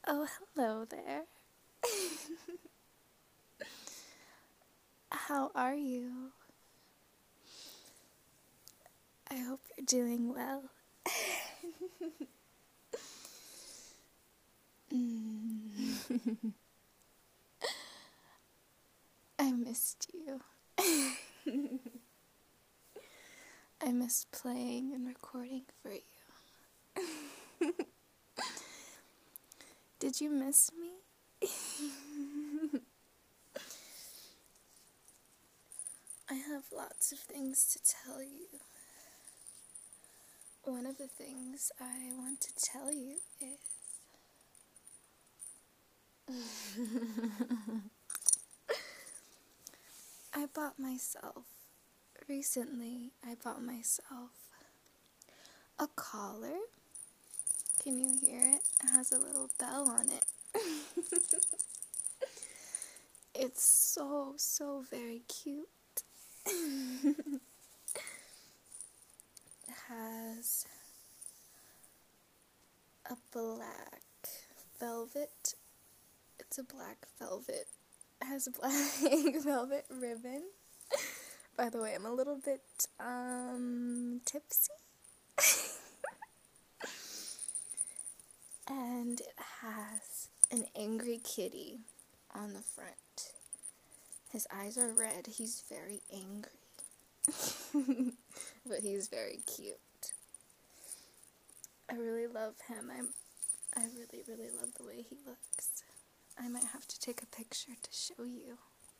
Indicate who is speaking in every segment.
Speaker 1: Oh, hello there. How are you? I hope you're doing well. I missed you. I miss playing and recording for you. Did you miss me? I have lots of things to tell you. One of the things I want to tell you is recently I bought myself a collar. Can you hear it? It has a little bell on it. It's so very cute. It has a black velvet. It's a black velvet. It has a black velvet ribbon. By the way, I'm a little bit tipsy. And it has an angry kitty on the front. His eyes are red. He's very angry. But he's very cute. I really love him. I really love the way he looks. I might have to take a picture to show you.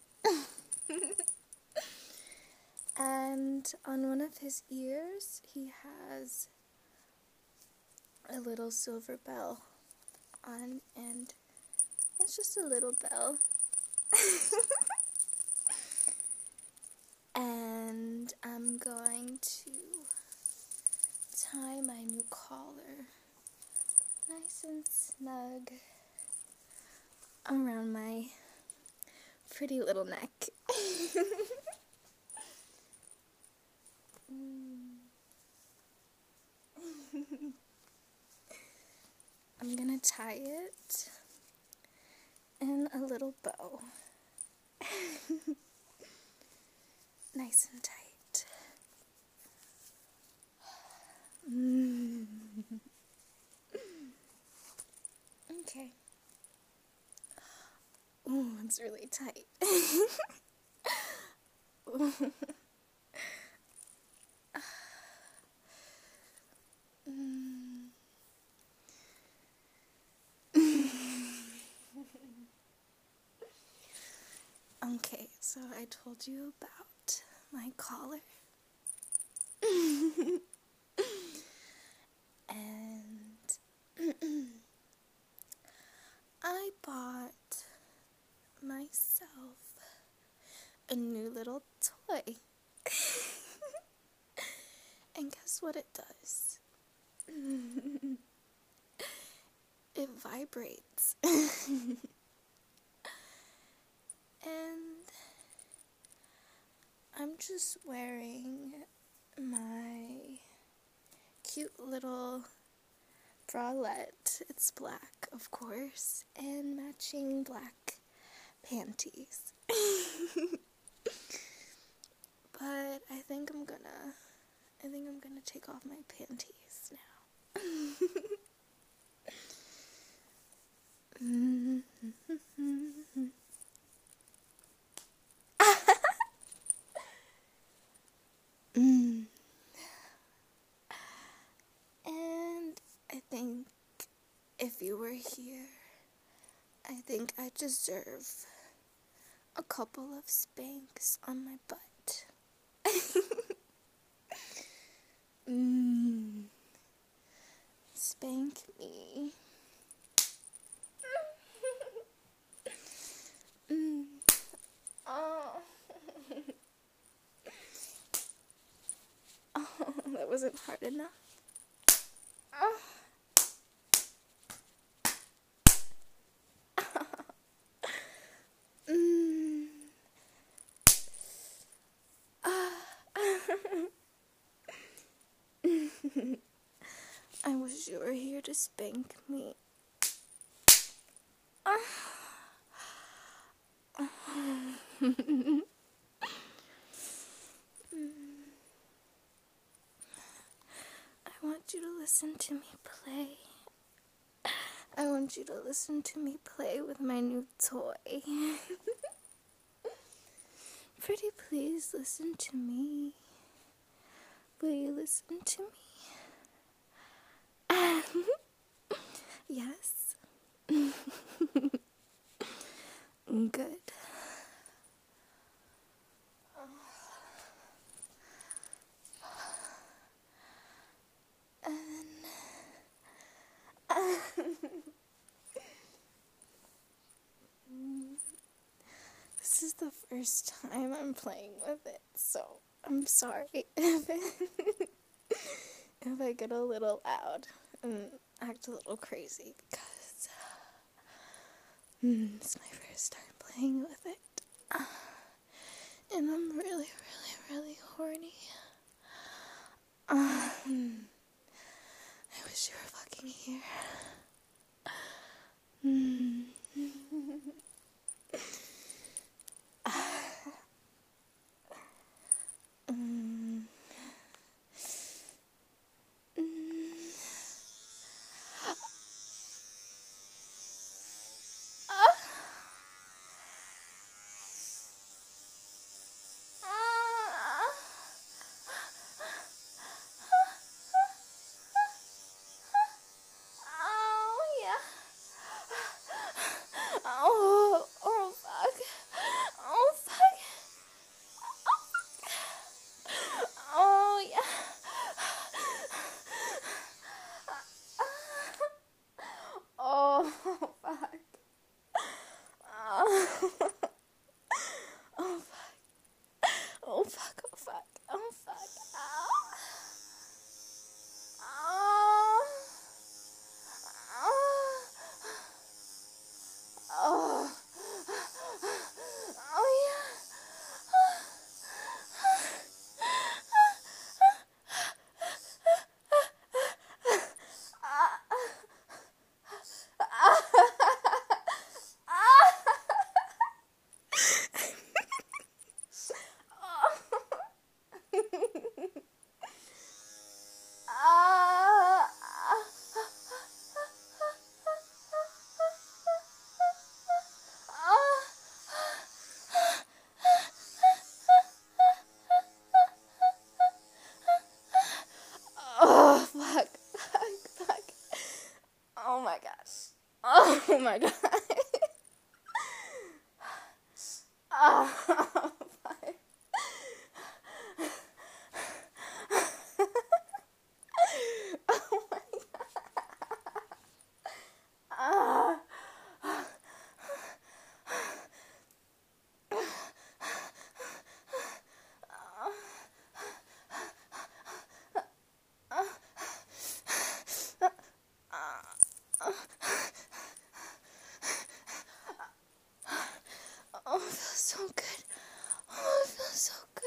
Speaker 1: And on one of his ears, he has a little silver bell on, and it's just a little bell. And I'm going to tie my new collar nice and snug around my pretty little neck. I'm gonna tie it in a little bow. Nice and tight. Okay. Ooh, it's really tight. Okay, so I told you about my collar. And I bought myself a new little toy. And guess what it does? It vibrates. And I'm just wearing my cute little bralette. It's black, of course, and matching black panties. But I think I'm gonna take off my panties now. And I think if you were here, I think I deserve a couple of spanks on my butt. Spank me. Oh. Oh, that wasn't hard enough. Oh. I wish you were here to spank me. I want you to listen to me play. I want you to listen to me play with my new toy. Pretty please listen to me. Will you listen to me? Yes. Good. This is the first time I'm playing with it, so I'm sorry if I get a little loud and act a little crazy because it's my first time playing with it. And I'm really, really, really horny. I wish you were fucking here. Fuck. Oh my gosh. Oh my god. Oh, fuck. Oh my god. Oh, it feels so good. Oh, it feels so good.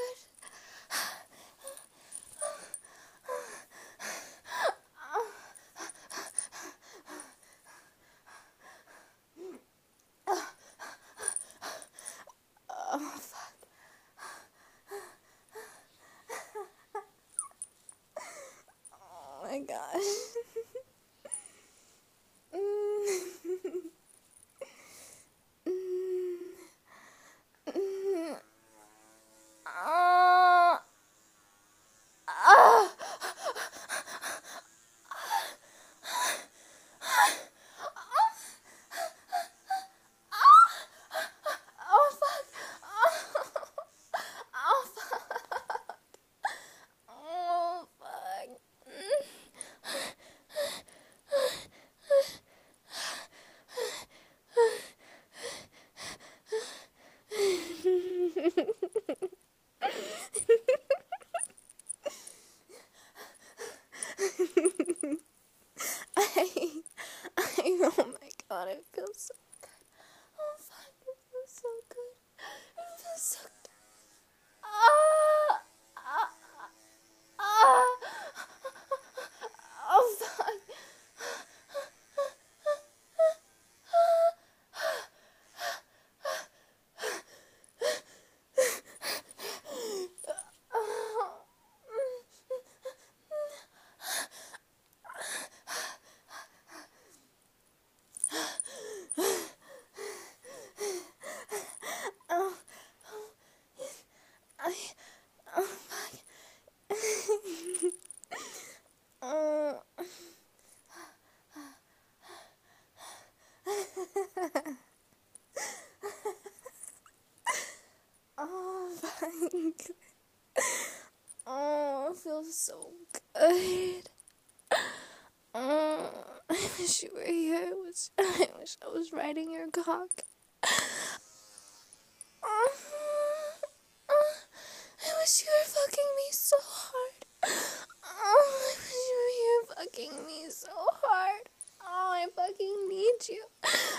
Speaker 1: Oh, fuck. Oh my gosh. Oh my god, it feels so good. Oh fuck, it feels so good. It feels so good. Oh fuck. Oh, it feels so good. Oh, I wish you were here. I wish I was riding your cock. Oh, I wish you were fucking me so hard. Oh, I wish you were here fucking me so hard. Oh, I fucking need you.